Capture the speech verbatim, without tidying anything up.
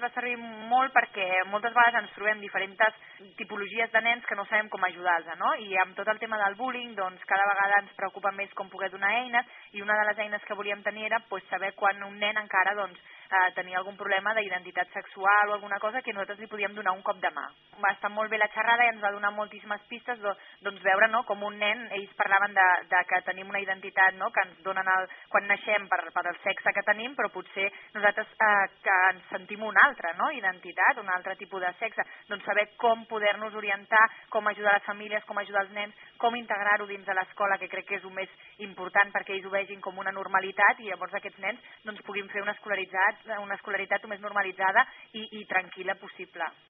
va servir molt perquè moltes vegades ens trobem diferents tipologies de nens que no sabem com ajudar-los, no? I amb tot el tema del bullying, doncs cada vegada ens preocupa més com poder donar eines, i una de les eines que volíem tenir era pues, saber quan un nen encara doncs, eh, tenia algun problema d'identitat sexual o alguna cosa que nosaltres li podíem donar un cop de mà. Va estar molt bé la xerrada i ens va donar moltíssimes pistes, doncs veure no, com un nen, ells parlaven de, de que tenim una identitat no, que ens donen el, quan naixem per, per el sexe que tenim, però potser nosaltres eh, que ens sentim una altra no, identitat, un altre tipus de sexe, doncs saber com poder-nos orientar, com ajudar les famílies, com ajudar els nens, com integrar-ho dins de l'escola, que crec que és el més important perquè ells ho vegin com una normalitat i llavors aquests nens doncs, puguin fer una escolaritat, una escolaritat el més normalitzada i, i tranquil·la possible.